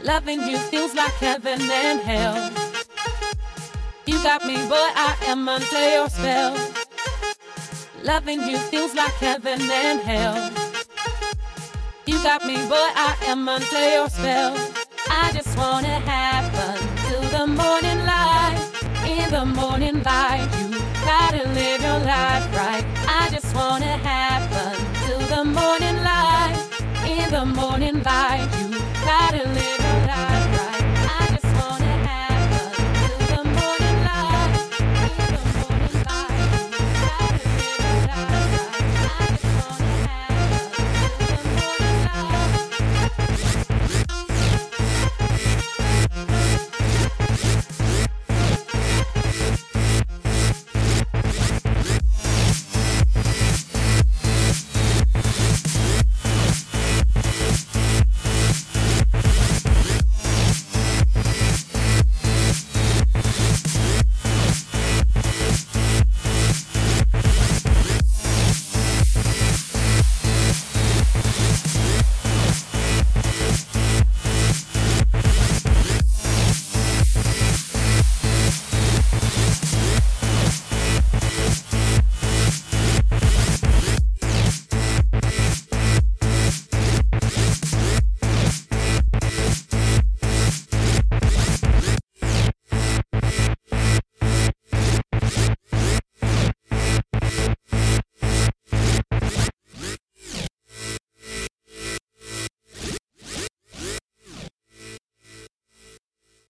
Loving you feels like heaven and hell. You got me, but I am under your spell. Loving you feels like heaven and hell. You got me, but I am under your spell. I just wanna have fun till the morning light. In the morning light, you gotta live your life right. I just wanna have fun till the morning light. In the morning light, you gotta live